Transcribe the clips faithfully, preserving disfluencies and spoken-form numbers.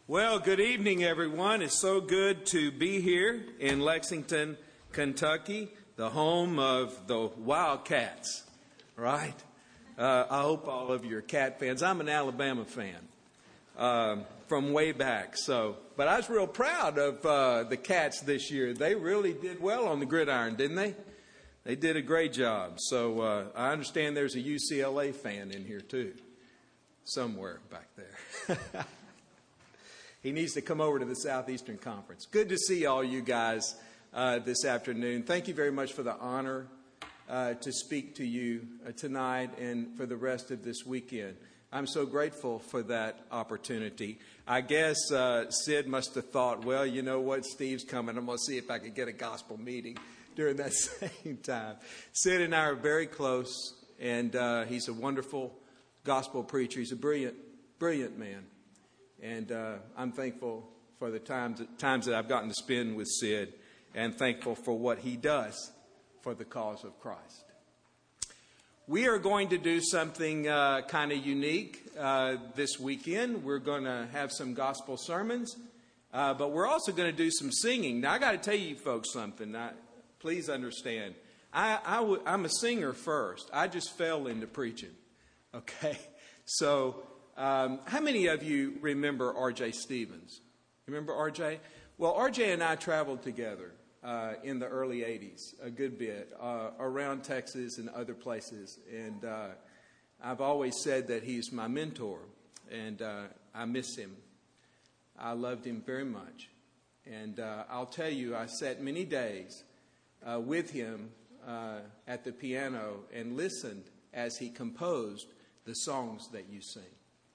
Well, good evening, everyone. It's so good to be here in Lexington, Kentucky, the home of the Wildcats, right? Uh, I hope all of you are Cat fans. I'm an Alabama fan um, from way back. So, but I was real proud of uh, the Cats this year. They really did well on the gridiron, didn't they? They did a great job. So uh, I understand there's a U C L A fan in here, too, somewhere back there. He needs to come over to the Southeastern Conference. Good to see all you guys uh, this afternoon. Thank you very much for the honor uh, to speak to you uh, tonight and for the rest of this weekend. I'm so grateful for that opportunity. I guess uh, Sid must have thought, well, you know what, Steve's coming. I'm going to see if I can get a gospel meeting during that same time. Sid and I are very close, and uh, he's a wonderful gospel preacher. He's a brilliant, brilliant man. And uh, I'm thankful for the times, times that I've gotten to spend with Sid, and thankful for what he does for the cause of Christ. We are going to do something uh, kind of unique uh, this weekend. We're going to have some gospel sermons, uh, but we're also going to do some singing. Now, I got to tell you folks something. I, please understand. I, I w- I'm a singer first. I just fell into preaching, okay? So... Um, how many of you remember R J Stevens? Remember R J? Well, R J and I traveled together uh, in the early eighties a good bit uh, around Texas and other places. And uh, I've always said that he's my mentor, and uh, I miss him. I loved him very much. And uh, I'll tell you, I sat many days uh, with him uh, at the piano and listened as he composed the songs that you sing.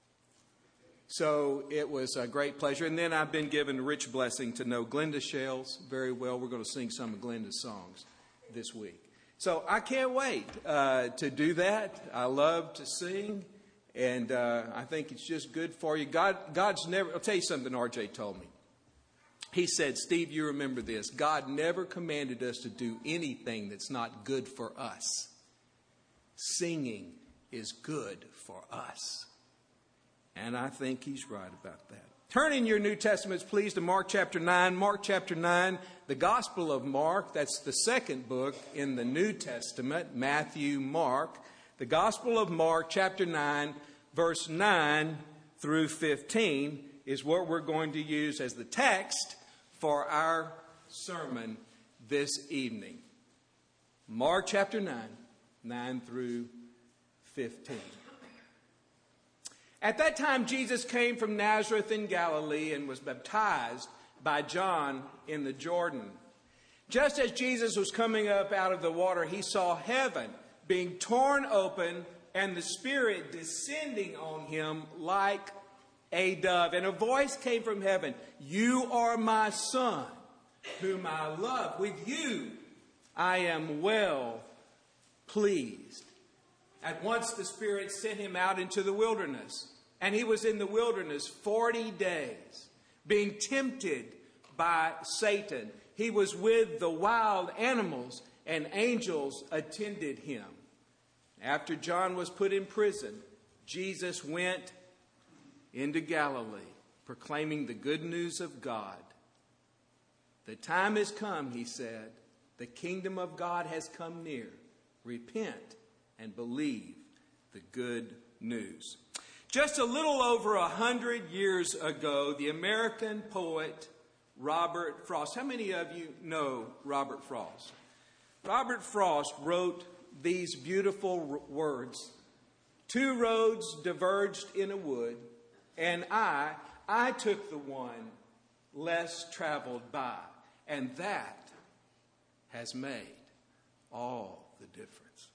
So it was a great pleasure. And then I've been given a rich blessing to know Glenda Shales very well. We're going to sing some of Glenda's songs this week. So I can't wait uh, to do that. I love to sing, and uh, I think it's just good for you. God, God's never, I'll tell you something R J told me. He said, Steve, you remember this. God never commanded us to do anything that's not good for us. Singing is good for us. And I think he's right about that. Turn in your New Testaments, please, to Mark chapter nine. Mark chapter nine, the Gospel of Mark. That's the second book in the New Testament. Matthew, Mark. The Gospel of Mark chapter nine, verse nine through fifteen is what we're going to use as the text for our sermon this evening. Mark chapter nine, nine through fifteen. At that time, Jesus came from Nazareth in Galilee and was baptized by John in the Jordan. Just as Jesus was coming up out of the water, he saw heaven being torn open and the Spirit descending on him like a dove. And a voice came from heaven, "You are my Son, whom I love. With you I am well pleased." At once the Spirit sent him out into the wilderness, and he was in the wilderness forty days, being tempted by Satan. He was with the wild animals, and angels attended him. After John was put in prison, Jesus went into Galilee, proclaiming the good news of God. The time has come, he said. The kingdom of God has come near. Repent and believe the good news. Just a little over a hundred years ago, the American poet Robert Frost. How many of you know Robert Frost? Robert Frost wrote these beautiful words. Two roads diverged in a wood, and I, I took the one less traveled by, and that has made all the difference.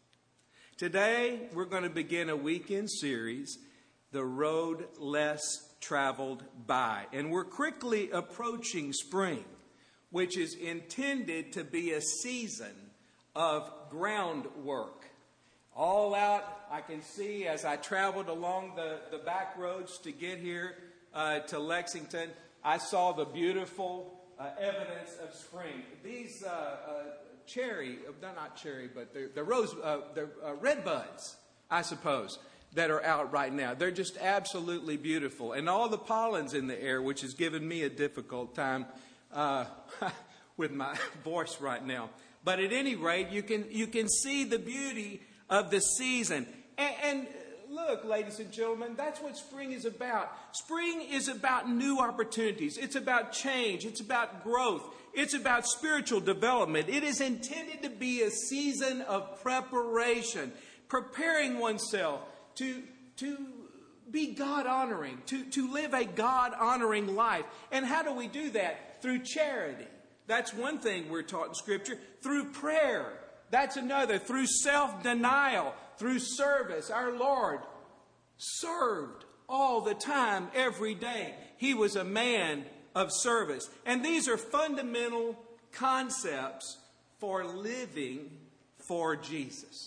Today, we're going to begin a weekend series, The Road Less Traveled By. And we're quickly approaching spring, which is intended to be a season of groundwork. All out, I can see as I traveled along the, the back roads to get here uh, to Lexington, I saw the beautiful uh, evidence of spring. These uh, uh, cherry, not cherry, but they're, they're rose, uh, they're uh, red buds, I suppose. that are out right now. They're just absolutely beautiful. And all the pollen's in the air, which has given me a difficult time uh, with my voice right now. But at any rate, you can you can see the beauty of the season. And, and look, ladies and gentlemen, that's what spring is about. Spring is about new opportunities. It's about change. It's about growth. It's about spiritual development. It is intended to be a season of preparation, preparing oneself to, to be God-honoring, to, to live a God-honoring life. And how do we do that? Through charity. That's one thing we're taught in Scripture. Through prayer. That's another. Through self-denial. Through service. Our Lord served all the time, every day. He was a man of service. And these are fundamental concepts for living for Jesus.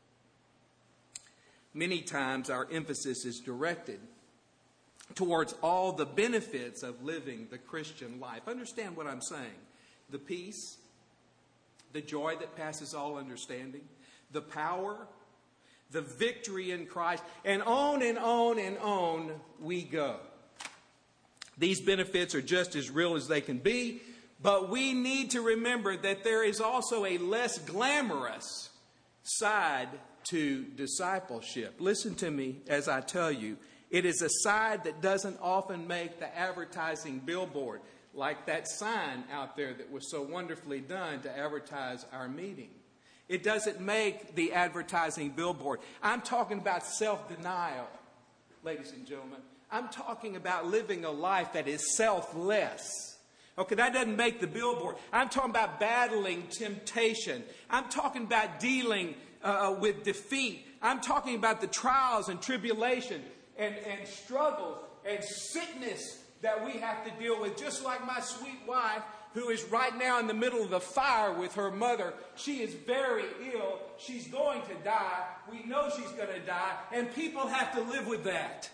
Many times our emphasis is directed towards all the benefits of living the Christian life. Understand what I'm saying. The peace, the joy that passes all understanding, the power, the victory in Christ, and on and on and on we go. These benefits are just as real as they can be, but we need to remember that there is also a less glamorous side to discipleship. Listen to me as I tell you. It is a side that doesn't often make the advertising billboard, like that sign out there that was so wonderfully done to advertise our meeting. It doesn't make the advertising billboard. I'm talking about self-denial, ladies and gentlemen. I'm talking about living a life that is selfless. Okay, that doesn't make the billboard. I'm talking about battling temptation. I'm talking about dealing uh, with defeat. I'm talking about the trials and tribulation and, and struggles and sickness that we have to deal with. Just like my sweet wife, who is right now in the middle of the fire with her mother. She is very ill. She's going to die. We know she's going to die. And people have to live with that.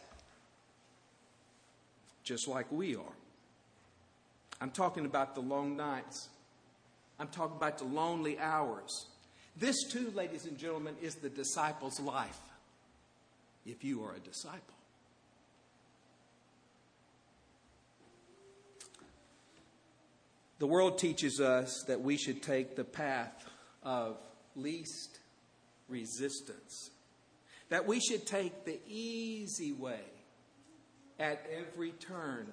Just like we are. I'm talking about the long nights. I'm talking about the lonely hours. This too, ladies and gentlemen, is the disciple's life. If you are a disciple. The world teaches us that we should take the path of least resistance. That we should take the easy way at every turn.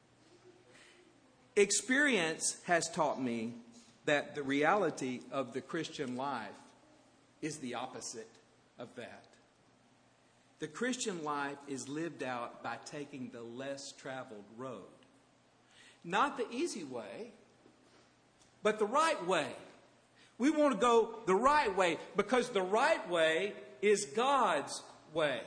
Experience has taught me that the reality of the Christian life is the opposite of that. The Christian life is lived out by taking the less traveled road. Not the easy way, but the right way. We want to go the right way because the right way is God's way.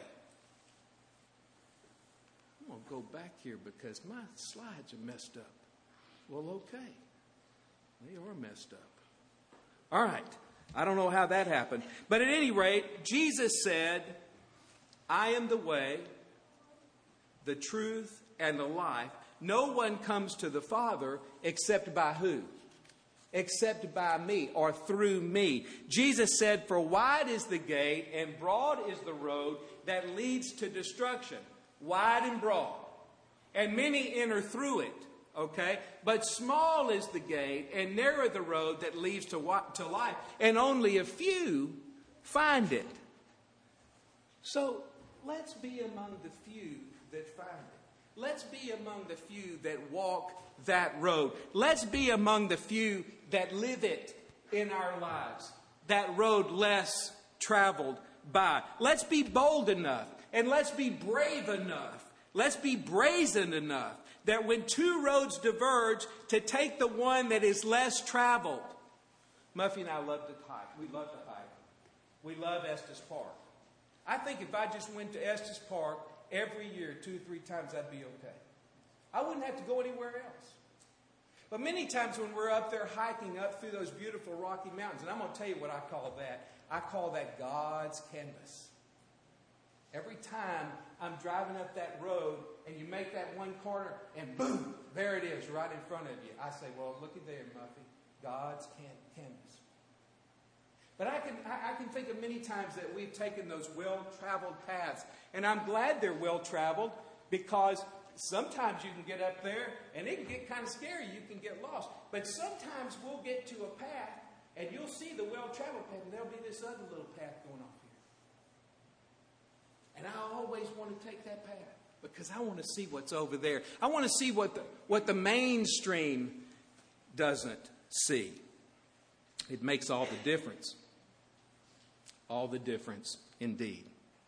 I'm going to go back here because my slides are messed up. Well, okay. They are messed up. All right. I don't know how that happened. But at any rate, Jesus said, I am the way, the truth, and the life. No one comes to the Father except by who? Except by me or through me. Jesus said, for wide is the gate and broad is the road that leads to destruction. Wide and broad. And many enter through it. Okay? But small is the gate and narrow the road that leads to, to life. And only a few find it. So let's be among the few that find it. Let's be among the few that walk that road. Let's be among the few that live it in our lives. That road less traveled by. Let's be bold enough and let's be brave enough. Let's be brazen enough that when two roads diverge, to take the one that is less traveled. Muffy and I love to hike. We love to hike. We love Estes Park. I think if I just went to Estes Park every year, two or three times, I'd be okay. I wouldn't have to go anywhere else. But many times when we're up there hiking up through those beautiful Rocky Mountains, and I'm going to tell you what I call that. I call that God's canvas. Every time I'm driving up that road and you make that one corner and boom, there it is right in front of you. I say, well, look at there, Muffy. God's can- canvas. But I can, I, I can think of many times that we've taken those well-traveled paths. And I'm glad they're well-traveled because sometimes you can get up there and it can get kind of scary. You can get lost. But sometimes we'll get to a path and you'll see the well-traveled path and there'll be this other little path going off here. And I always want to take that path because I want to see what's over there. I want to see what the, what the mainstream doesn't see. It makes all the difference. All the difference indeed.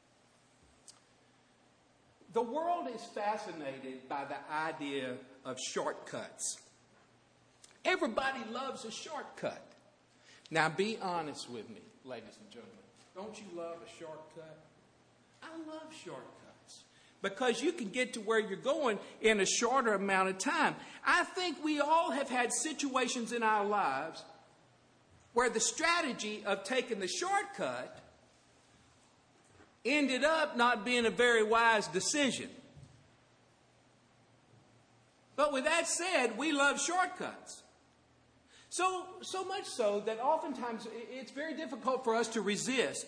The world is fascinated by the idea of shortcuts. Everybody loves a shortcut. Now be honest with me, ladies and gentlemen. Don't you love a shortcut? I love shortcuts because you can get to where you're going in a shorter amount of time. I think we all have had situations in our lives where the strategy of taking the shortcut ended up not being a very wise decision. But with that said, we love shortcuts. So, so much so that oftentimes it's very difficult for us to resist.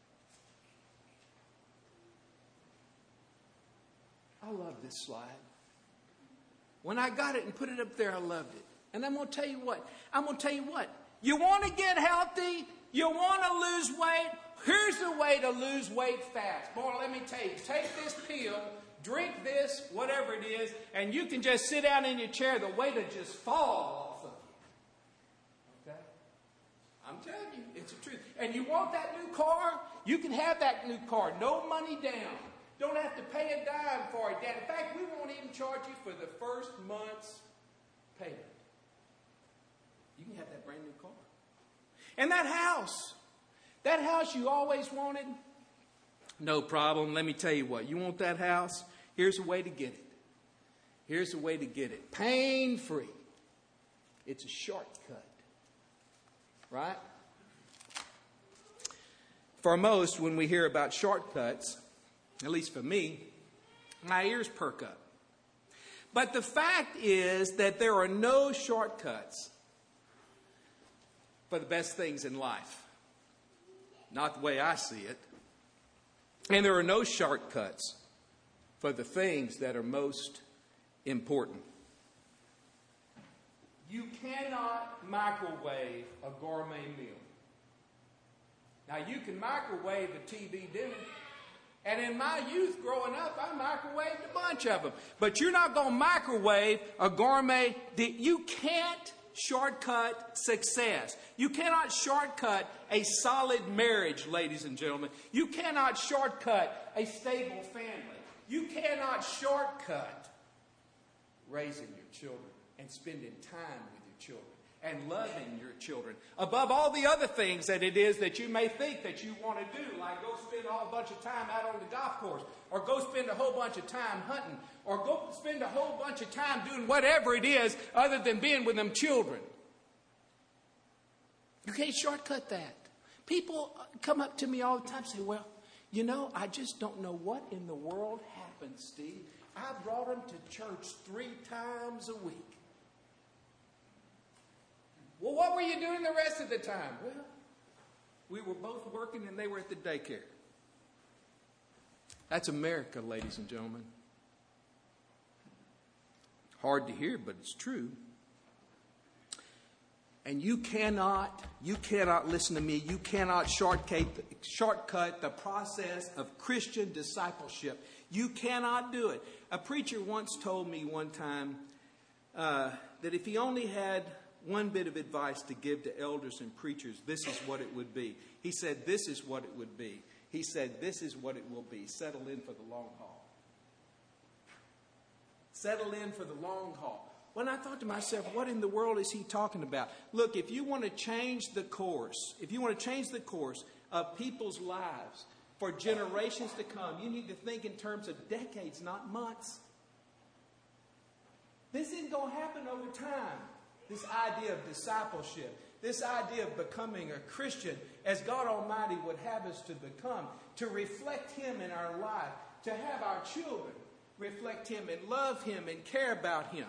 I love this slide. When I got it and put it up there, I loved it. And I'm going to tell you what. I'm going to tell you what. You want to get healthy? You want to lose weight? Here's the way to lose weight fast. Boy, let me tell you. Take this pill, drink this, whatever it is, and you can just sit down in your chair. The weight will just fall off of you. Okay? I'm telling you, it's the truth. And you want that new car? You can have that new car. No money down. Don't have to pay a dime for it. In fact, we won't even charge you for the first month's payment. You can have that brand new car. And that house, that house you always wanted, no problem. Let me tell you what, you want that house? Here's a way to get it. Here's a way to get it. Pain-free. It's a shortcut. Right? For most, when we hear about shortcuts, at least for me, my ears perk up. But the fact is that there are no shortcuts for the best things in life. Not the way I see it. And there are no shortcuts for the things that are most important. You cannot microwave a gourmet meal. Now, you can microwave a T V dinner. And in my youth growing up, I microwaved a bunch of them. But you're not going to microwave a gourmet. You can't shortcut success. You cannot shortcut a solid marriage, ladies and gentlemen. You cannot shortcut a stable family. You cannot shortcut raising your children and spending time with your children and loving your children above all the other things that it is that you may think that you want to do, like go spend a whole bunch of time out on the golf course, or go spend a whole bunch of time hunting, or go spend a whole bunch of time doing whatever it is other than being with them children. You can't shortcut that. People come up to me all the time and say, well, you know, I just don't know what in the world happened, Steve. I brought them to church three times a week. Well, what were you doing the rest of the time? Well, we were both working and they were at the daycare. That's America, ladies and gentlemen. Hard to hear, but it's true. And you cannot, you cannot, listen to me, you cannot shortcut, shortcut the process of Christian discipleship. You cannot do it. A preacher once told me one time uh, that if he only had one bit of advice to give to elders and preachers, this is what it would be. He said, this is what it would be. He said, this is what it will be. Settle in for the long haul. Settle in for the long haul. When I thought to myself, what in the world is he talking about? Look, if you want to change the course, if you want to change the course of people's lives for generations to come, you need to think in terms of decades, not months. This isn't going to happen over time. This idea of discipleship, this idea of becoming a Christian as God Almighty would have us to become, to reflect Him in our life, to have our children reflect Him and love Him and care about Him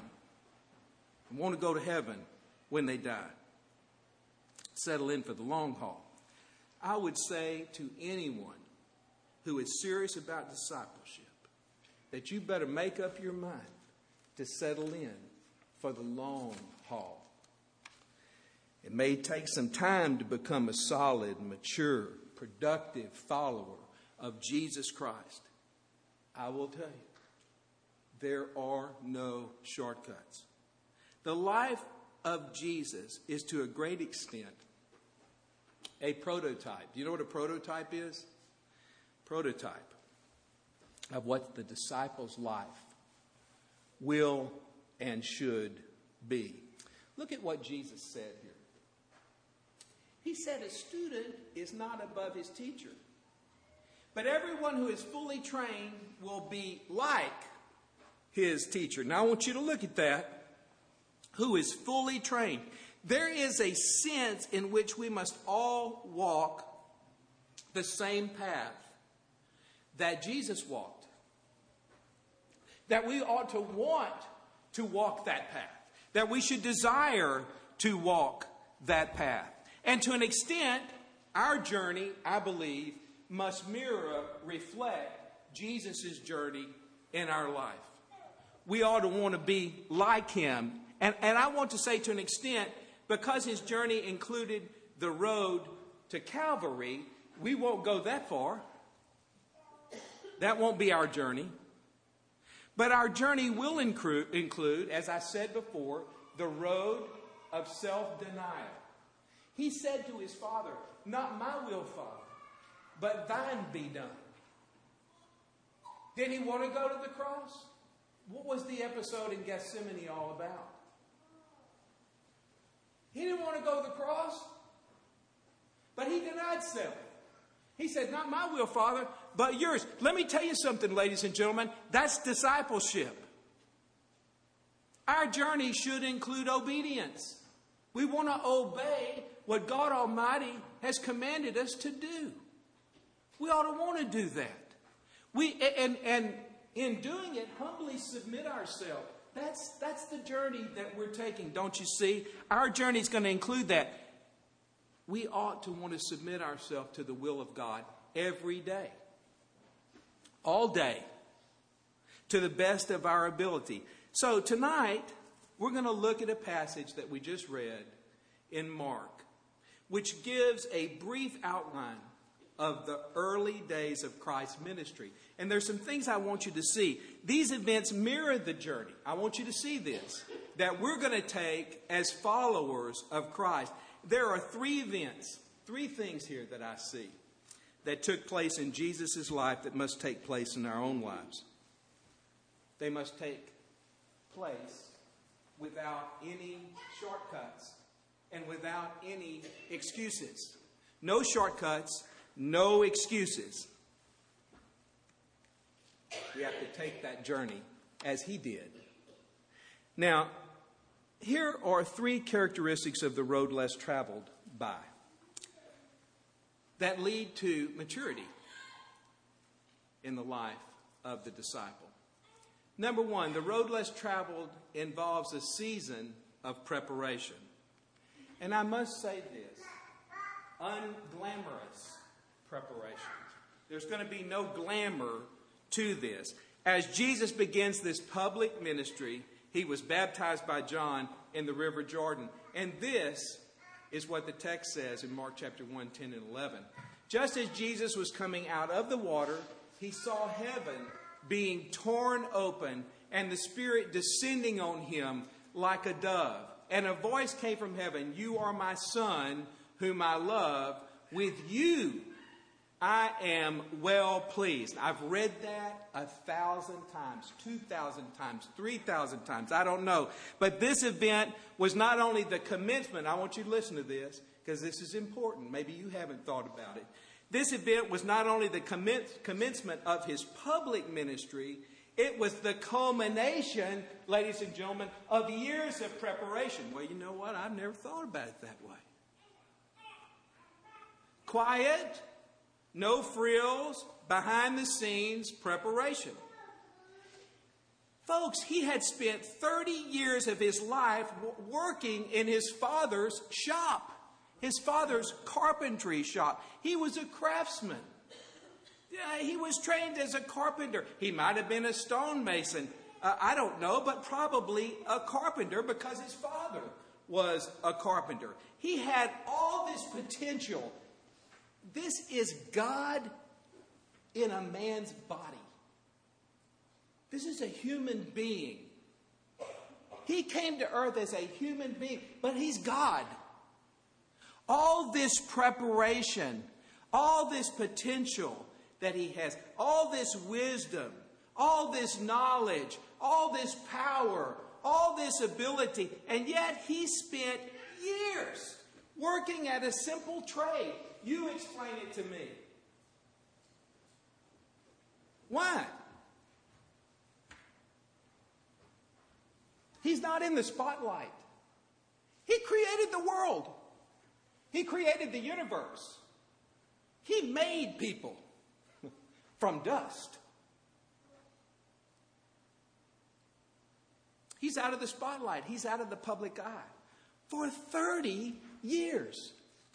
and want to go to heaven when they die. Settle in for the long haul. I would say to anyone who is serious about discipleship that you better make up your mind to settle in for the long haul. It may take some time to become a solid, mature, productive follower of Jesus Christ. I will tell you, there are no shortcuts. The life of Jesus is to a great extent a prototype. Do you know what a prototype is? Prototype of what the disciples' life will and should be. Look at what Jesus said here. He said a student is not above his teacher, but everyone who is fully trained will be like his teacher. Now I want you to look at that. Who is fully trained. There is a sense in which we must all walk the same path that Jesus walked. That we ought to want to walk that path. That we should desire to walk that path. And to an extent, our journey, I believe, must mirror, reflect Jesus' journey in our life. We ought to want to be like him. And, and I want to say to an extent, because his journey included the road to Calvary, we won't go that far. That won't be our journey. But our journey will include, include, as I said before, the road of self-denial. He said to his Father, not my will, Father, but thine be done. Did he want to go to the cross? What was the episode in Gethsemane all about? He didn't want to go to the cross, but he denied self. He said, not my will, Father, but yours. Let me tell you something, ladies and gentlemen. That's discipleship. Our journey should include obedience. We want to obey what God Almighty has commanded us to do. We ought to want to do that. We and and in doing it, humbly submit ourselves. That's that's the journey that we're taking, don't you see? Our journey is going to include that. We ought to want to submit ourselves to the will of God every day. All day. To the best of our ability. So tonight, we're going to look at a passage that we just read in Mark, which gives a brief outline of the early days of Christ's ministry. And there's some things I want you to see. These events mirror the journey. I want you to see this, that we're going to take as followers of Christ. There are three events, three things here that I see that took place in Jesus' life that must take place in our own lives. They must take place without any shortcuts and without any excuses. No shortcuts, no excuses. We have to take that journey as he did. Now, here are three characteristics of the road less traveled by that lead to maturity in the life of the disciple. Number one, the road less traveled involves a season of preparation. And I must say this, unglamorous preparation. There's going to be no glamour to this. As Jesus begins this public ministry, he was baptized by John in the River Jordan. And this is what the text says in Mark chapter one, ten, and eleven. Just as Jesus was coming out of the water, he saw heaven being torn open and the Spirit descending on him like a dove. And a voice came from heaven, "You are my Son, whom I love. With you I am well pleased." I've read that a thousand times, two thousand times, three thousand times. I don't know. But this event was not only the commencement. I want you to listen to this because this is important. Maybe you haven't thought about it. This event was not only the commence, commencement of his public ministry, it was the culmination, ladies and gentlemen, of years of preparation. Well, you know what? I've never thought about it that way. Quiet, no frills, behind the scenes preparation. Folks, he had spent thirty years of his life working in his father's shop. his father's carpentry shop. He was a craftsman. Yeah, he was trained as a carpenter. He might have been a stonemason. Uh, I don't know, but probably a carpenter because his father was a carpenter. He had all this potential. This is God in a man's body. This is a human being. He came to earth as a human being, but he's God. All this preparation, all this potential that he has, all this wisdom, all this knowledge, all this power, all this ability, and yet he spent years working at a simple trade. You explain it to me. Why? He's not in the spotlight. He created the world. He created the universe. He made people from dust. He's out of the spotlight. He's out of the public eye for thirty years.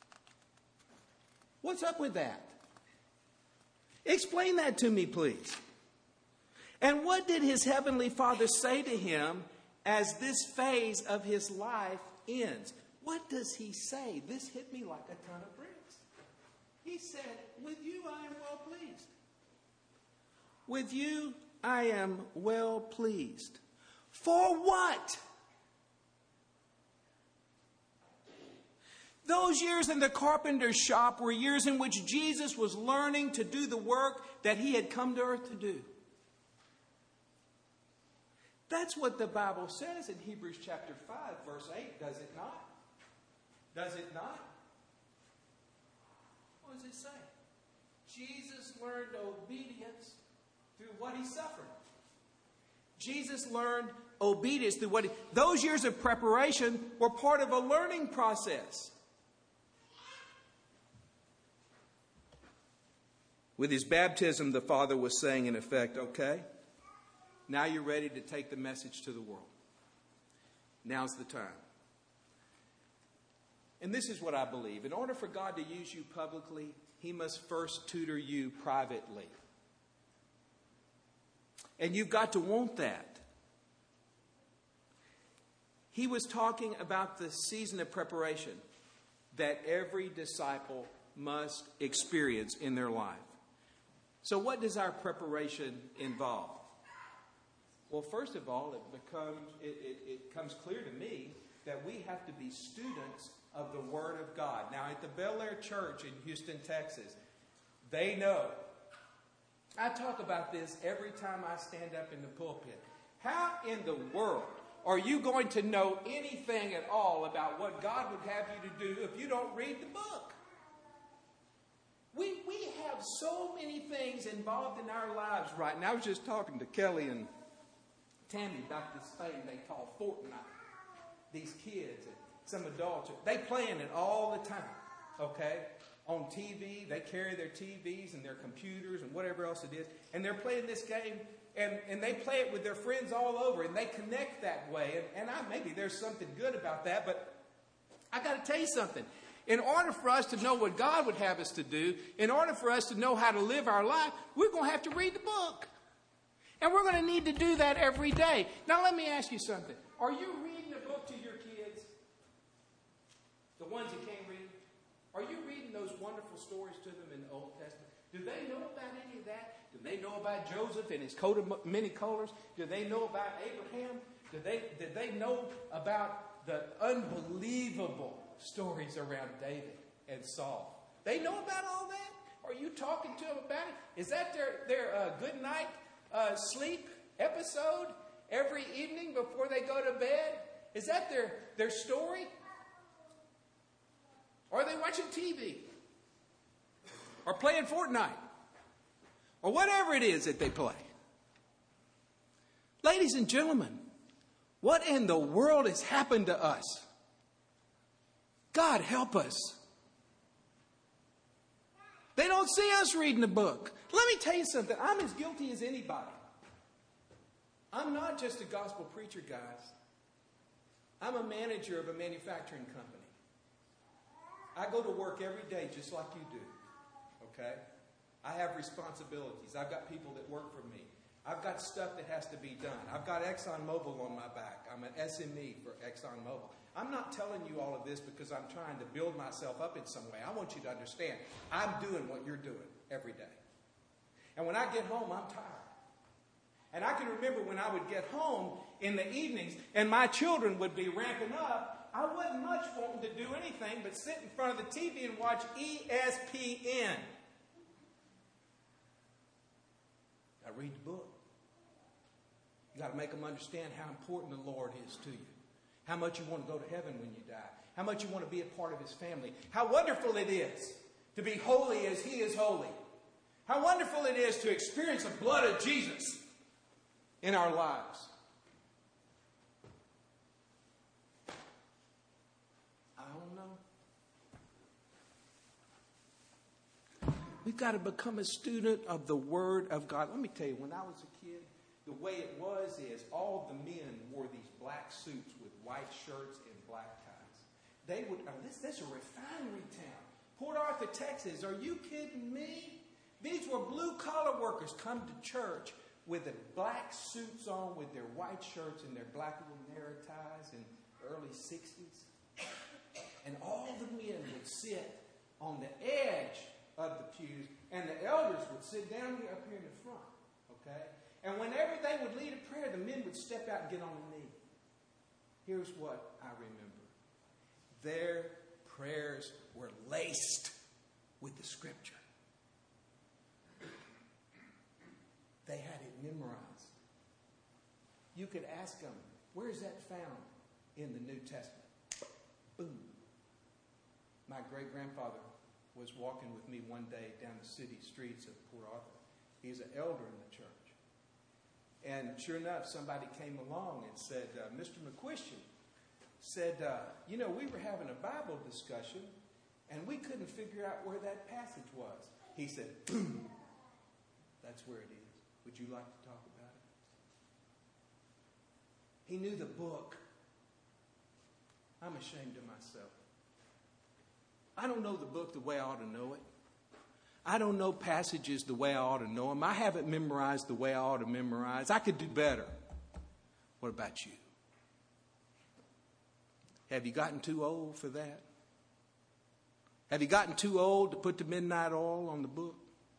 What's up with that? Explain that to me, please. And what did his heavenly Father say to him as this phase of his life ends? What does he say? This hit me like a ton of bricks. He said, with you I am well pleased. With you I am well pleased. For what? Those years in the carpenter's shop were years in which Jesus was learning to do the work that he had come to earth to do. That's what the Bible says in Hebrews chapter five, verse eight, does it not? Does it not? What does it say? Jesus learned obedience through what he suffered. Jesus learned obedience through what he... Those years of preparation were part of a learning process. With his baptism, the Father was saying, in effect, okay, now you're ready to take the message to the world. Now's the time. And this is what I believe. In order for God to use you publicly, he must first tutor you privately. And you've got to want that. He was talking about the season of preparation that every disciple must experience in their life. So what does our preparation involve? Well, first of all, it becomes it, it, it comes clear to me that we have to be students of the Word of God. Now, at the Bel Air Church in Houston, Texas, they know. I talk about this every time I stand up in the pulpit. How in the world are you going to know anything at all about what God would have you to do if you don't read the book? We, we have so many things involved in our lives right now. I was just talking to Kelly and Tammy about this thing they call Fortnite. These kids and some adults, they playing it all the time, okay? On T V, they carry their T Vs and their computers and whatever else it is, and they're playing this game, and, and they play it with their friends all over, and they connect that way, and, and I, maybe there's something good about that, but I got to tell you something. In order for us to know what God would have us to do, in order for us to know how to live our life, we're going to have to read the book. And we're going to need to do that every day. Now, let me ask you something. Are you reading a book to your kids? The ones you can't read? Are you reading those wonderful stories to them in the Old Testament? Do they know about any of that? Do they know about Joseph and his coat of many colors? Do they know about Abraham? Do they, did they know about the unbelievable stories around David and Saul? They know about all that? Are you talking to them about it? Is that their, their uh, good night uh, sleep episode every evening before they go to bed? Is that their, their story? Or are they watching T V? Or playing Fortnite? Or whatever it is that they play? Ladies and gentlemen, what in the world has happened to us? God help us. They don't see us reading the book. Let me tell you something. I'm as guilty as anybody. I'm not just a gospel preacher, guys. I'm a manager of a manufacturing company. I go to work every day just like you do. Okay? I have responsibilities. I've got people that work for me. I've got stuff that has to be done. I've got ExxonMobil on my back. I'm an S M E for ExxonMobil. I'm not telling you all of this because I'm trying to build myself up in some way. I want you to understand, I'm doing what you're doing every day. And when I get home, I'm tired. And I can remember when I would get home in the evenings and my children would be ramping up, I wasn't much wanting to do anything but sit in front of the T V and watch E S P N. I read the book. You got to make them understand how important the Lord is to you. How much you want to go to heaven when you die. How much you want to be a part of His family. How wonderful it is to be holy as He is holy. How wonderful it is to experience the blood of Jesus in our lives. I don't know. We've got to become a student of the Word of God. Let me tell you, when I was a kid, the way it was is all the men wore these black suits with white shirts and black ties. They would, oh, this, this is a refinery town. Port Arthur, Texas. Are you kidding me? These were blue-collar workers come to church with the black suits on, with their white shirts and their black little narrow ties in the early sixties. And all the men would sit on the edge of the pews, and the elders would sit down here up here in the front. Okay? And whenever they would lead a prayer, the men would step out and get on the knee. Here's what I remember. Their prayers were laced with the Scripture. They had it memorized. You could ask them, where is that found in the New Testament? Boom. My great-grandfather was walking with me one day down the city streets of Port Arthur. He's an elder in the church. And sure enough, somebody came along and said, uh, Mister McQuistion said, uh, you know, we were having a Bible discussion, and we couldn't figure out where that passage was. He said, boom, that's where it is. Would you like to talk about it? He knew the book. I'm ashamed of myself. I don't know the book the way I ought to know it. I don't know passages the way I ought to know them. I haven't memorized the way I ought to memorize. I could do better. What about you? Have you gotten too old for that? Have you gotten too old to put the midnight oil on the book?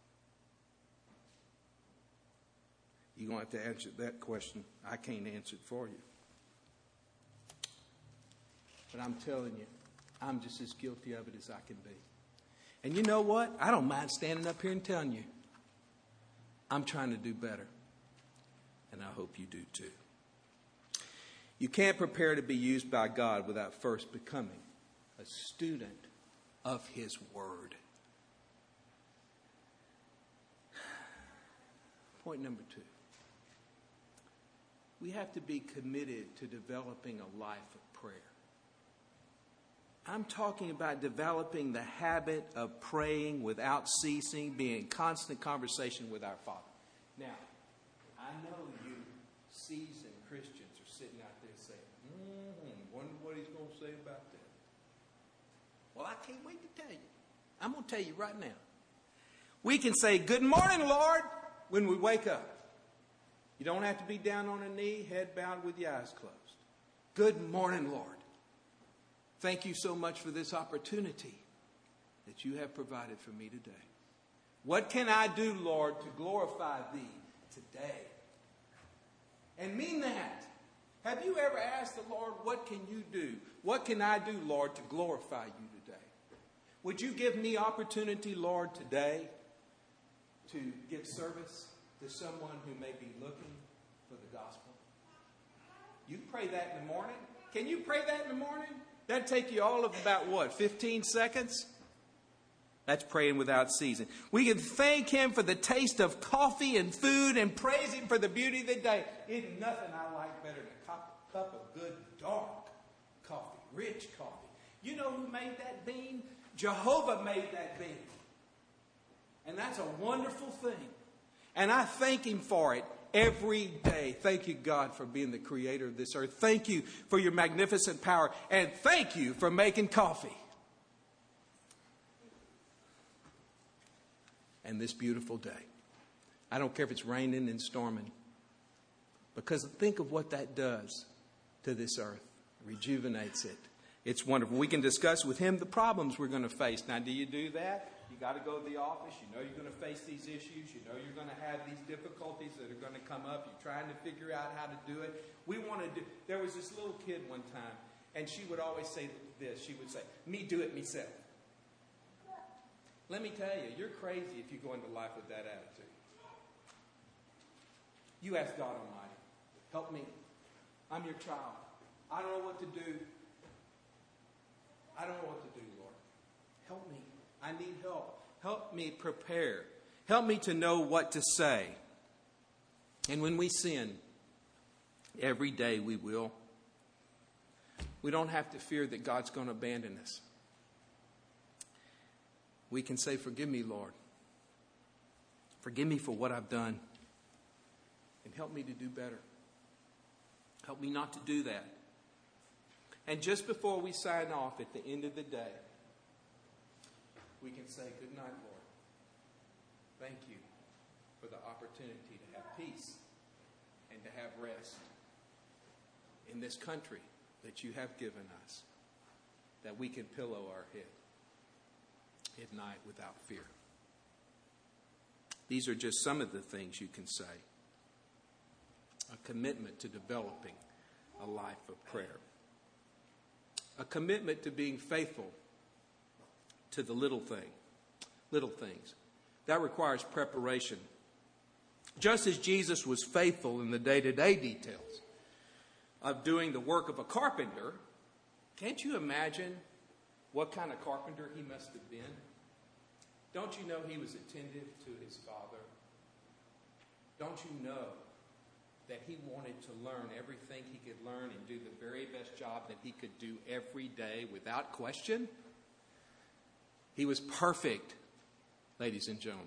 You're going to have to answer that question. I can't answer it for you. But I'm telling you, I'm just as guilty of it as I can be. And you know what? I don't mind standing up here and telling you, I'm trying to do better. And I hope you do too. You can't prepare to be used by God without first becoming a student of His Word. Point number two. We have to be committed to developing a life of prayer. I'm talking about developing the habit of praying without ceasing, being in constant conversation with our Father. Now, I know you seasoned Christians are sitting out there saying, mm-hmm, wonder what he's going to say about that. Well, I can't wait to tell you. I'm going to tell you right now. We can say, good morning, Lord, when we wake up. You don't have to be down on a knee, head bowed with your eyes closed. Good morning, Lord. Thank you so much for this opportunity that you have provided for me today. What can I do, Lord, to glorify Thee today? And mean that. Have you ever asked the Lord, what can you do? What can I do, Lord, to glorify you today? Would you give me opportunity, Lord, today to give service to someone who may be looking for the gospel? You pray that in the morning. Can you pray that in the morning? That'd take you all of about what, fifteen seconds? That's praying without ceasing. We can thank Him for the taste of coffee and food and praise Him for the beauty of the day. Isn't nothing I like better than a cup, cup of good dark coffee, rich coffee. You know who made that bean? Jehovah made that bean. And that's a wonderful thing. And I thank Him for it every day. Thank you, God, for being the creator of this earth. Thank you for your magnificent power. And thank you for making coffee. and this beautiful day. I don't care if it's raining and storming. Because think of what that does to this earth. It rejuvenates it. It's wonderful. We can discuss with him the problems we're going to face. Now, do you do that? You got to go to the office. You know you're going to face these issues. You know you're going to have these difficulties that are going to come up. You're trying to figure out how to do it. We want to do. There was this little kid one time, and she would always say this. She would say, "Me do it myself." Let me tell you, you're crazy if you go into life with that attitude. You ask God Almighty, help me. I'm your child. I don't know what to do. I don't know what to do, Lord. Help me. I need help. Help me prepare. Help me to know what to say. And when we sin, every day we will, we don't have to fear that God's going to abandon us. We can say, forgive me, Lord. Forgive me for what I've done. And help me to do better. Help me not to do that. And just before we sign off at the end of the day, we can say, good night, Lord. Thank you for the opportunity to have peace and to have rest in this country that you have given us, that we can pillow our head at night without fear. These are just some of the things you can say. A commitment to developing a life of prayer. A commitment to being faithful to the little thing, little things. That requires preparation. Just as Jesus was faithful in the day-to-day details of doing the work of a carpenter, can't you imagine what kind of carpenter he must have been? Don't you know he was attentive to his Father? Don't you know that he wanted to learn everything he could learn and do the very best job that he could do every day without question? He was perfect, ladies and gentlemen.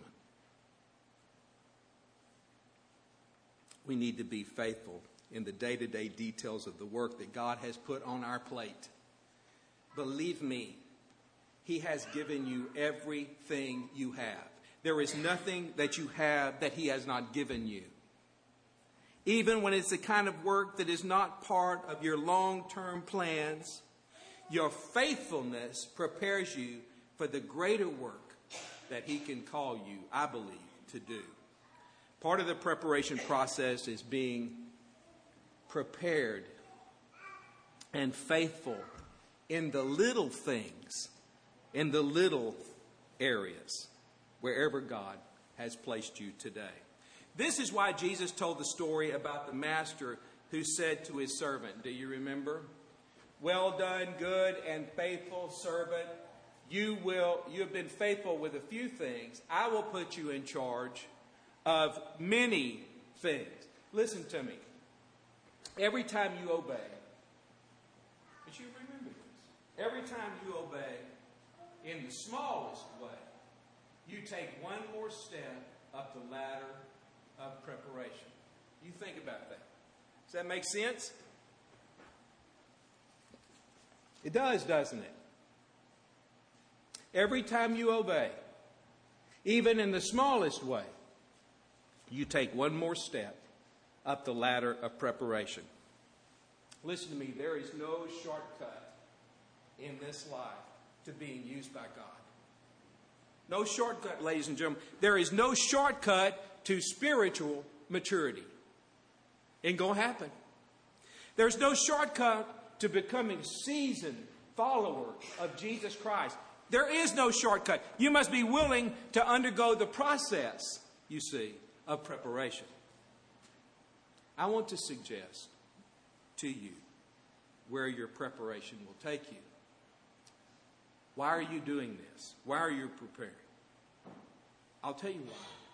We need to be faithful in the day-to-day details of the work that God has put on our plate. Believe me, he has given you everything you have. There is nothing that you have that he has not given you. Even when it's the kind of work that is not part of your long-term plans, your faithfulness prepares you for the greater work that he can call you, I believe, to do. Part of the preparation process is being prepared and faithful in the little things, in the little areas, wherever God has placed you today. This is why Jesus told the story about the master who said to his servant, do you remember? Well done, good and faithful servant. You will, you have been faithful with a few things. I will put you in charge of many things. Listen to me. Every time you obey, but you remember this, every time you obey in the smallest way, you take one more step up the ladder of preparation. You think about that. Does that make sense? It does, doesn't it? Every time you obey, even in the smallest way, you take one more step up the ladder of preparation. Listen to me, there is no shortcut in this life to being used by God. No shortcut, ladies and gentlemen. There is no shortcut to spiritual maturity. Ain't gonna happen. There's no shortcut to becoming seasoned follower of Jesus Christ. There is no shortcut. You must be willing to undergo the process, you see, of preparation. I want to suggest to you where your preparation will take you. Why are you doing this? Why are you preparing? I'll tell you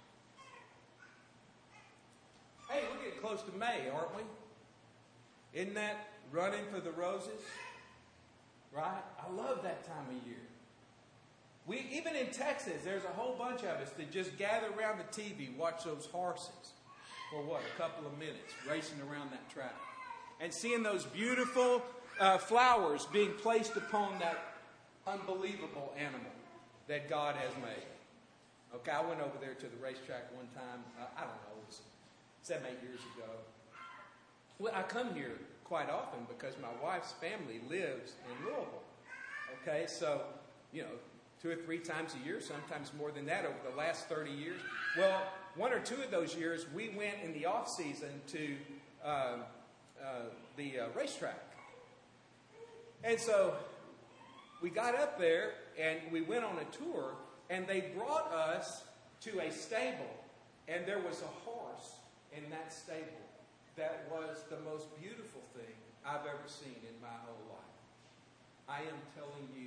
why. Hey, we're getting close to May, aren't we? Isn't that running for the roses? Right? I love that time of year. We, even in Texas, there's a whole bunch of us that just gather around the T V, watch those horses for what, a couple of minutes, racing around that track. And seeing those beautiful uh, flowers being placed upon that unbelievable animal that God has made. Okay, I went over there to the racetrack one time, uh, I don't know, it was seven, eight years ago. Well, I come here quite often because my wife's family lives in Louisville. Okay, so, you know, two or three times a year, sometimes more than that over the last thirty years. Well, one or two of those years, we went in the off season to uh, uh, the uh, racetrack. And so we got up there and we went on a tour, and they brought us to a stable, and there was a horse in that stable that was the most beautiful thing I've ever seen in my whole life. I am telling you,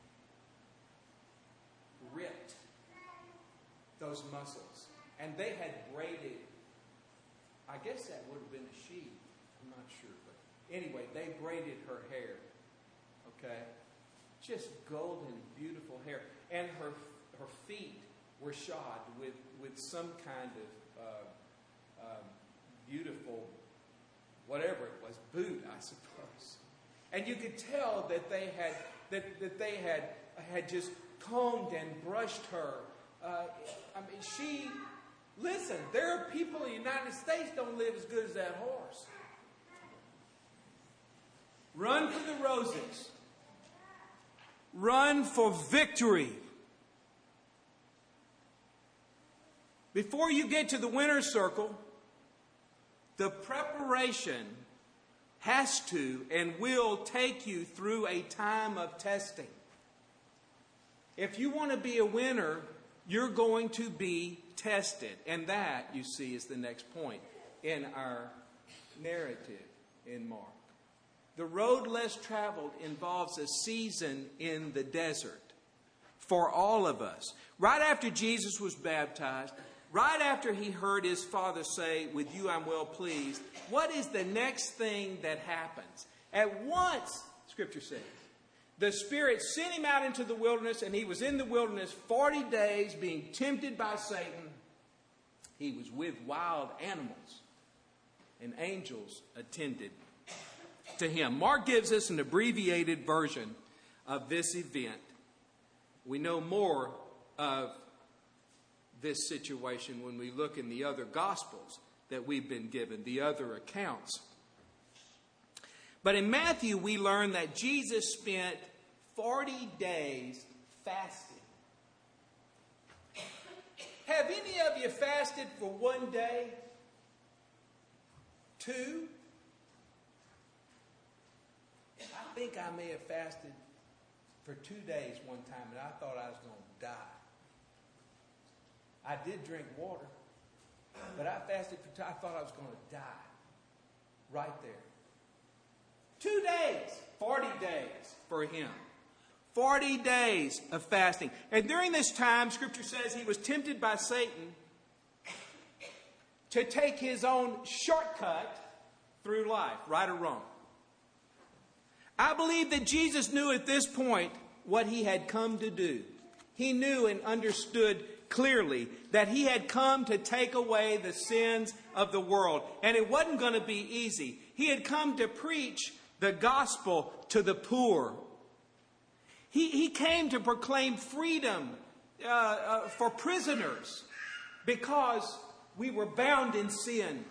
ripped those muscles. And they had braided, I guess that would have been a she, I'm not sure. But anyway, they braided her hair, okay? Just golden, beautiful hair. And her her feet were shod with, with some kind of uh, um, beautiful, whatever it was, boot, I suppose. And you could tell that they had that, that they had had just combed and brushed her. Uh, I mean, she, listen, there are people in the United States don't live as good as that horse. Run for the roses. Run for victory. Before you get to the winner's circle, the preparation has to and will take you through a time of testing. If you want to be a winner, you're going to be tested. And that, you see, is the next point in our narrative in Mark. The road less traveled involves a season in the desert for all of us. Right after Jesus was baptized, right after he heard his Father say, "With you I'm well pleased," what is the next thing that happens? At once, Scripture says, the Spirit sent him out into the wilderness, and he was in the wilderness forty days being tempted by Satan. He was with wild animals, and angels attended to him. Mark gives us an abbreviated version of this event. We know more of this situation when we look in the other Gospels that we've been given, the other accounts. But in Matthew, we learn that Jesus spent forty days fasting. Have any of you fasted for one day? Two? I think I may have fasted for two days one time, and I thought I was going to die. I did drink water, but I fasted for two. I thought I was going to die right there. Two days, forty days for him. forty days of fasting. And during this time, Scripture says he was tempted by Satan to take his own shortcut through life, right or wrong. I believe that Jesus knew at this point what he had come to do. He knew and understood clearly that he had come to take away the sins of the world. And it wasn't going to be easy. He had come to preach the gospel to the poor. He, he came to proclaim freedom uh, uh, for prisoners because we were bound in sin.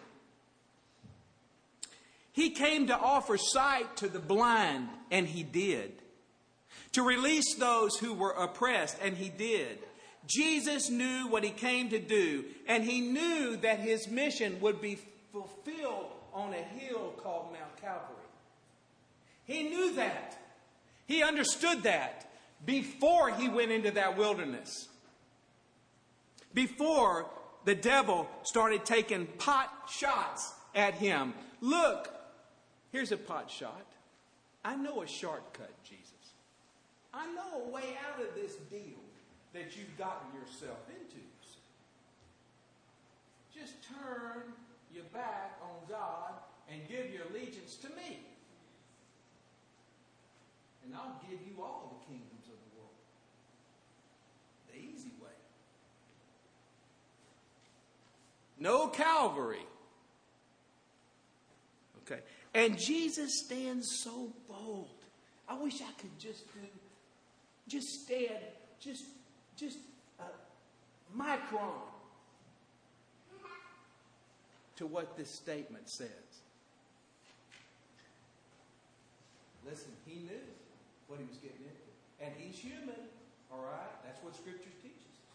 He came to offer sight to the blind, and he did. To release those who were oppressed, and he did. Jesus knew what he came to do, and he knew that his mission would be fulfilled on a hill called Mount Calvary. He knew that. He understood that before he went into that wilderness. Before the devil started taking pot shots at him. Look, here's a pot shot. I know a shortcut, Jesus. I know a way out of this deal that you've gotten yourself into. Just turn your back on God and give your allegiance to me. And I'll give you all the kingdoms of the world. The easy way. No Calvary. Okay. And Jesus stands so bold. I wish I could just do, just stand, just, just uh, micron to what this statement says. Listen, he knew what he was getting into. And he's human, all right? That's what Scripture teaches us.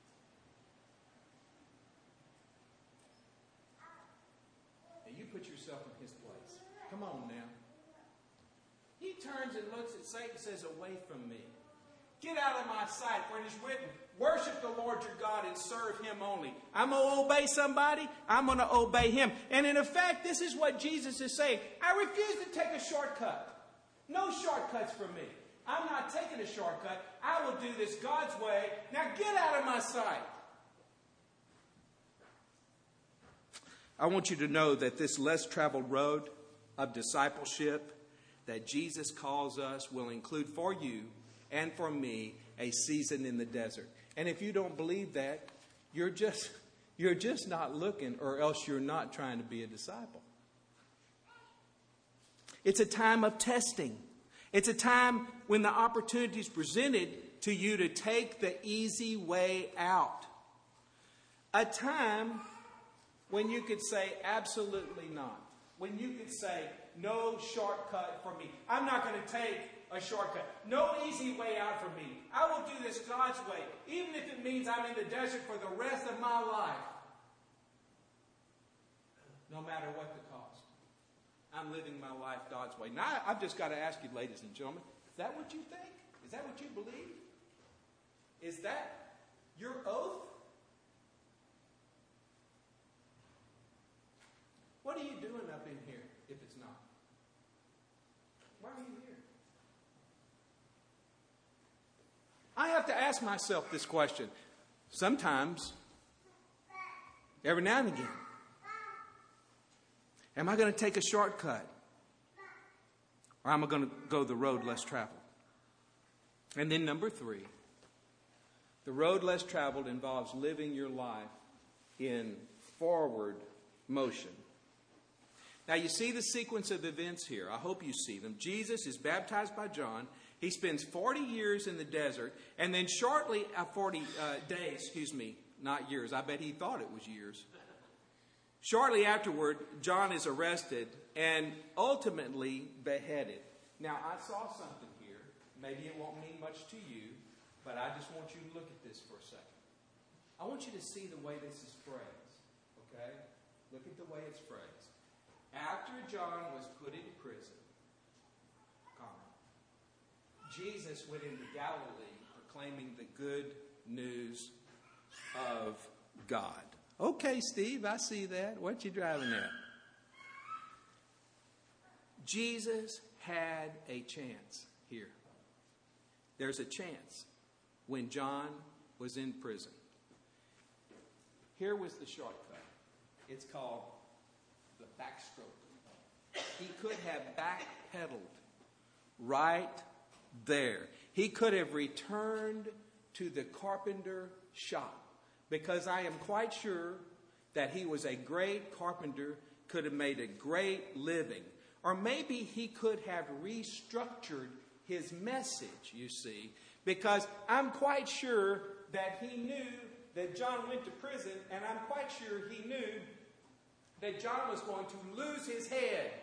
And you put yourself in his place. Come on now. He turns and looks at Satan and says, away from me. Get out of my sight, for it is written, worship the Lord your God and serve him only. I'm going to obey somebody. I'm going to obey him. And in effect, this is what Jesus is saying. I refuse to take a shortcut. No shortcuts for me. I'm not taking a shortcut. I will do this God's way. Now get out of my sight. I want you to know that this less traveled road of discipleship that Jesus calls us will include for you and for me a season in the desert. And if you don't believe that, you're just you're just not looking, or else you're not trying to be a disciple. It's a time of testing. It's a time when the opportunity is presented to you to take the easy way out. A time when you could say absolutely not. When you could say no shortcut for me. I'm not going to take a shortcut. No easy way out for me. I will do this God's way, even if it means I'm in the desert for the rest of my life. No matter what the cost. I'm living my life God's way. Now, I've just got to ask you, ladies and gentlemen, is that what you think? Is that what you believe? Is that your oath? What are you doing up in here if it's not? Why are you here? I have to ask myself this question. Sometimes, every now and again. Am I going to take a shortcut? Or am I going to go the road less traveled? And then number three, the road less traveled involves living your life in forward motion. Now you see the sequence of events here. I hope you see them. Jesus is baptized by John. He spends forty years in the desert. And then shortly, uh, forty uh, days, excuse me, not years. I bet he thought it was years. Shortly afterward, John is arrested and ultimately beheaded. Now, I saw something here. Maybe it won't mean much to you, but I just want you to look at this for a second. I want you to see the way this is phrased, okay? Look at the way it's phrased. After John was put in prison, comma, Jesus went into Galilee proclaiming the good news of God. Okay, Steve, I see that. What you driving at? Jesus had a chance here. There's a chance when John was in prison. Here was the shortcut. It's called the backstroke. He could have backpedaled right there. He could have returned to the carpenter shop. Because I am quite sure that he was a great carpenter, could have made a great living. Or maybe he could have restructured his message, you see. Because I'm quite sure that he knew that John went to prison, and I'm quite sure he knew that John was going to lose his head.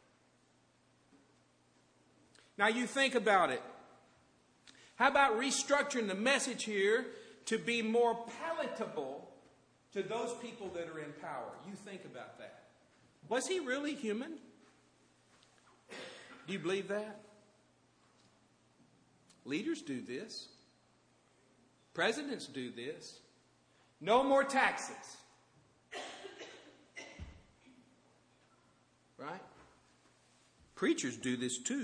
Now you think about it. How about restructuring the message here to be more palatable to those people that are in power? You think about that. Was he really human? Do you believe that? Leaders do this. Presidents do this. No more taxes. Right? Preachers do this too.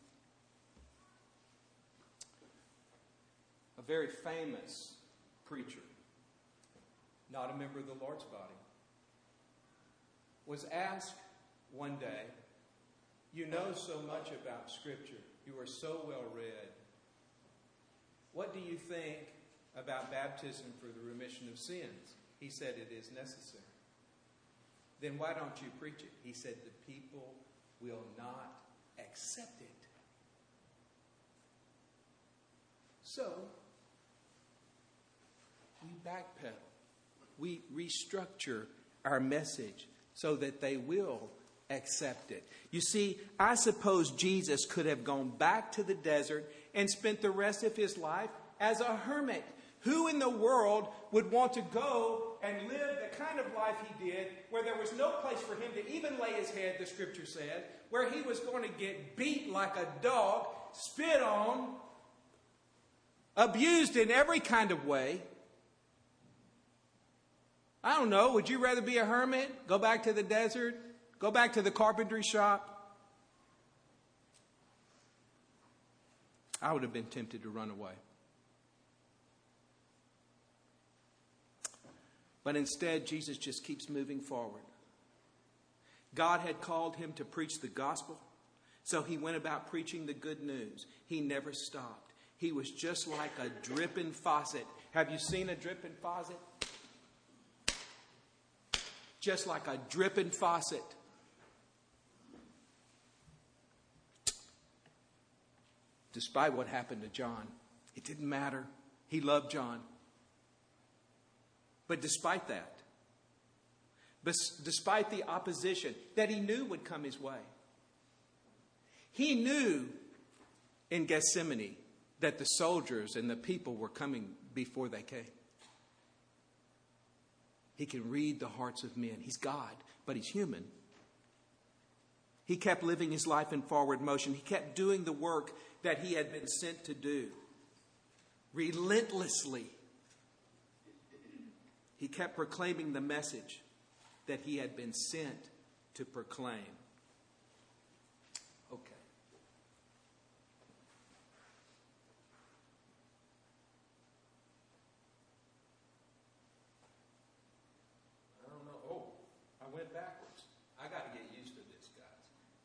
A very famous preacher, not a member of the Lord's body, was asked one day, you know so much about Scripture. You are so well read. What do you think about baptism for the remission of sins? He said it is necessary. Then why don't you preach it? He said the people will not accept it. So, we backpedal. We restructure our message so that they will accept it. You see, I suppose Jesus could have gone back to the desert and spent the rest of his life as a hermit. Who in the world would want to go and live the kind of life he did, where there was no place for him to even lay his head, the scripture said, where he was going to get beat like a dog, spit on, abused in every kind of way? I don't know. Would you rather be a hermit? Go back to the desert? Go back to the carpentry shop? I would have been tempted to run away. But instead, Jesus just keeps moving forward. God had called him to preach the gospel, so he went about preaching the good news. He never stopped. He was just like a dripping faucet. Have you seen a dripping faucet? Just like a dripping faucet. Despite what happened to John, it didn't matter. He loved John. But despite that, despite the opposition that he knew would come his way, he knew in Gethsemane that the soldiers and the people were coming before they came. He can read the hearts of men. He's God, but he's human. He kept living his life in forward motion. He kept doing the work that he had been sent to do relentlessly. He kept proclaiming the message that he had been sent to proclaim. Okay. I don't know. Oh, I went backwards. I got to get used to this, guys.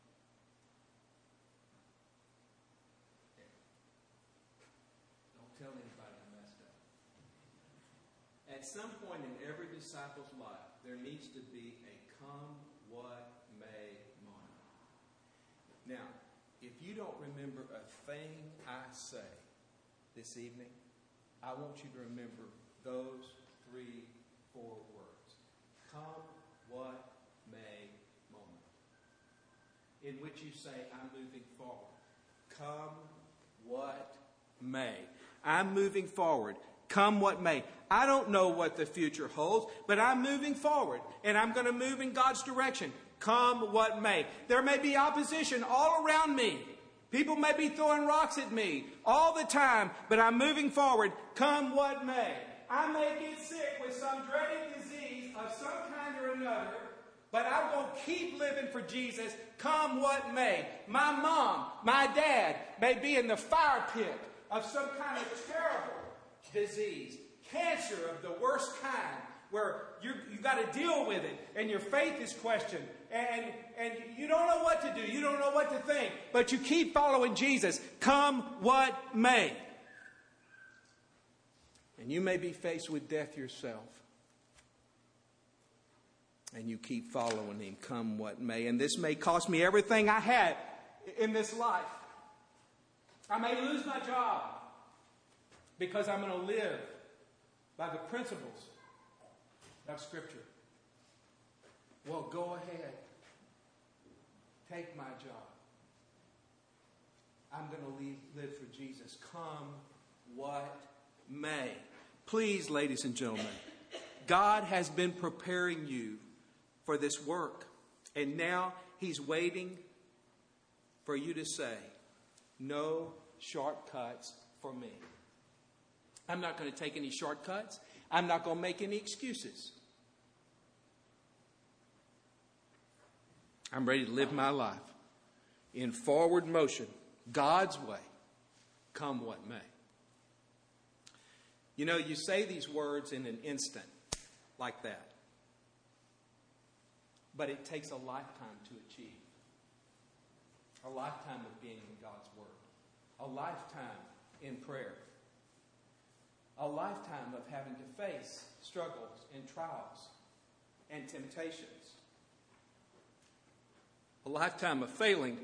Don't tell anybody I messed up. At some point in every disciple's life, there needs to be a come what may moment. Now, if you don't remember a thing I say this evening, I want you to remember those three, four words. Come what may moment. In which you say, I'm moving forward. Come what may. I'm moving forward. Come what may. I don't know what the future holds, but I'm moving forward, and I'm going to move in God's direction. Come what may. There may be opposition all around me. People may be throwing rocks at me all the time, but I'm moving forward. Come what may. I may get sick with some dreaded disease of some kind or another, but I'm going to keep living for Jesus, come what may. My mom, my dad may be in the fire pit of some kind of terrible disease, cancer of the worst kind, where you you got to deal with it, and your faith is questioned, and and you don't know what to do, you don't know what to think, but you keep following Jesus, come what may. And you may be faced with death yourself, and you keep following him, come what may. And this may cost me everything I had in this life. I may lose my job, because I'm going to live by the principles of Scripture. Well, go ahead. Take my job. I'm going to leave, live for Jesus. Come what may. Please, ladies and gentlemen, God has been preparing you for this work. And now he's waiting for you to say, no shortcuts for me. I'm not going to take any shortcuts. I'm not going to make any excuses. I'm ready to live my life in forward motion, God's way, come what may. You know, you say these words in an instant like that, but it takes a lifetime to achieve. A lifetime of being in God's Word. A lifetime in prayer. A lifetime of having to face struggles and trials and temptations. A lifetime of failing.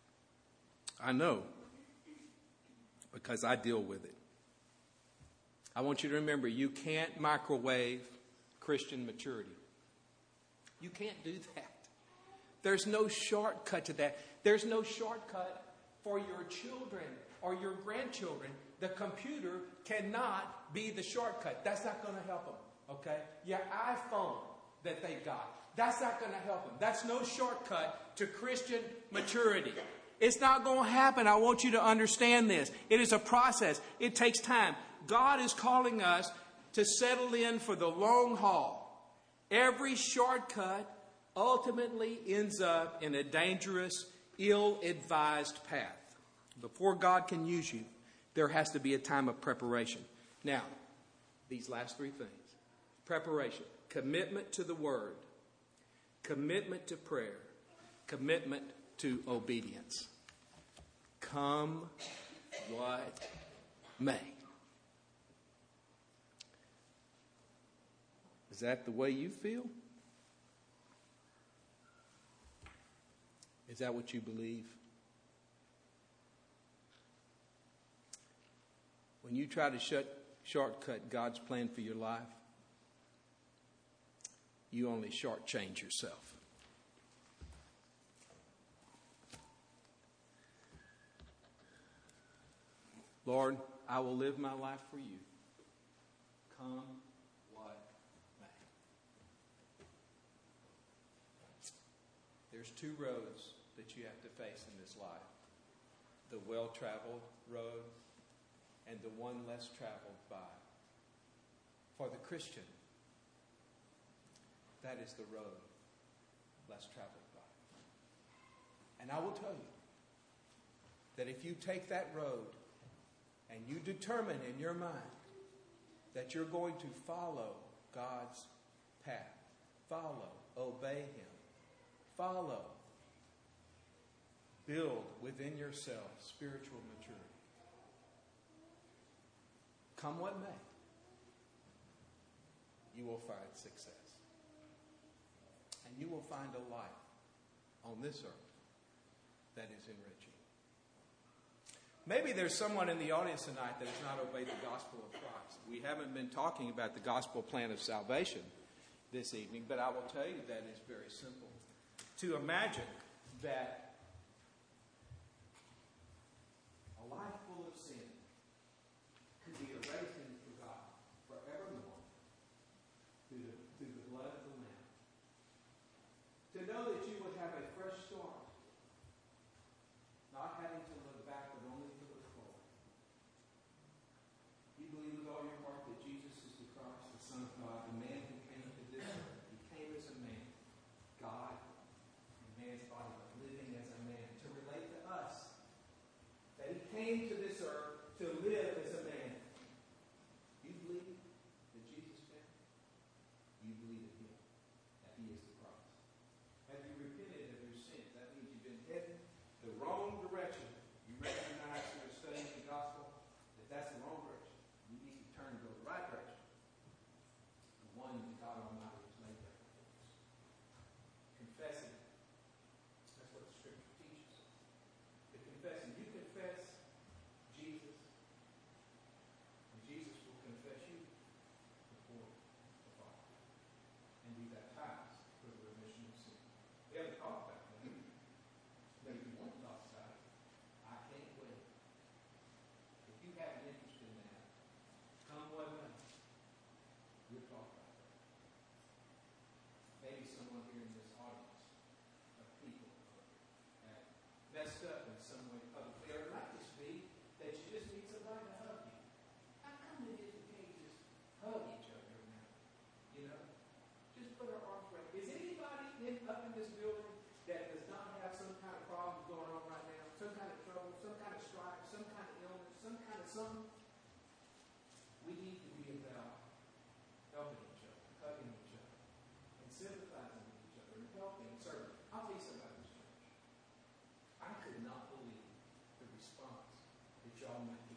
I know, because I deal with it. I want you to remember, you can't microwave Christian maturity. You can't do that. There's no shortcut to that. There's no shortcut for your children or your grandchildren. The computer cannot be the shortcut. That's not going to help them, okay? Your iPhone that they've got, that's not going to help them. That's no shortcut to Christian maturity. It's not going to happen. I want you to understand this. It is a process. It takes time. God is calling us to settle in for the long haul. Every shortcut ultimately ends up in a dangerous, ill-advised path. Before God can use you, there has to be a time of preparation. Now, these last three things. Preparation, commitment to the Word, commitment to prayer, commitment to obedience. Come what may. Is that the way you feel? Is that what you believe? When you try to shut, shortcut God's plan for your life, you only shortchange yourself. Lord, I will live my life for you. Come what may. There's two roads that you have to face in this life. The well-traveled road and the one less traveled by. For the Christian, that is the road less traveled by. And I will tell you that if you take that road and you determine in your mind that you're going to follow God's path, follow, obey Him, follow, build within yourself spiritual maturity. Come what may, you will find success. And you will find a life on this earth that is enriching. Maybe there's someone in the audience tonight that has not obeyed the gospel of Christ. We haven't been talking about the gospel plan of salvation this evening, but I will tell you that it's very simple. To imagine that a life full of sin could be erased and forgotten forevermore through the, through the blood of the Lamb. To know that you would have a fresh start, not having to look back but only to look forward. You believe with all your heart that Jesus is the Christ, the Son of God, the man who came to this earth. He came as a man, God in man's body, but living as a man, to relate to us. That He came to this earth to live as a man. You believe that Jesus came? You believe in Him, that He is the Christ. Have you repented of your sins? That means you've been heading the wrong direction. You recognize through studying the gospel that that's the wrong direction. You need to turn to go the right direction. The one that God Almighty has laid there for us. Confessing. That's what the Scripture teaches. The confessing. You confess Jesus, and Jesus will confess you before the Father and be baptized for the remission of sin. We haven't talked about that. But if you want to talk about it, I can't wait. If you have an interest in that, come what may, we'll talk about that. Maybe someone here in this audience of people have messed up in some way publicly, or it might just be that you just need somebody to hug you. How come we just can't just hug each other now? You know? Just put our arms around. Is anybody in, up in this building that does not have some kind of problem going on right now? Some kind of trouble, some kind of strife, some kind of illness, some kind of something? We need to be about helping each other, hugging each other, and sympathizing with each other, and helping and serving. I'll tell you something about this church. I could not believe the response that y'all met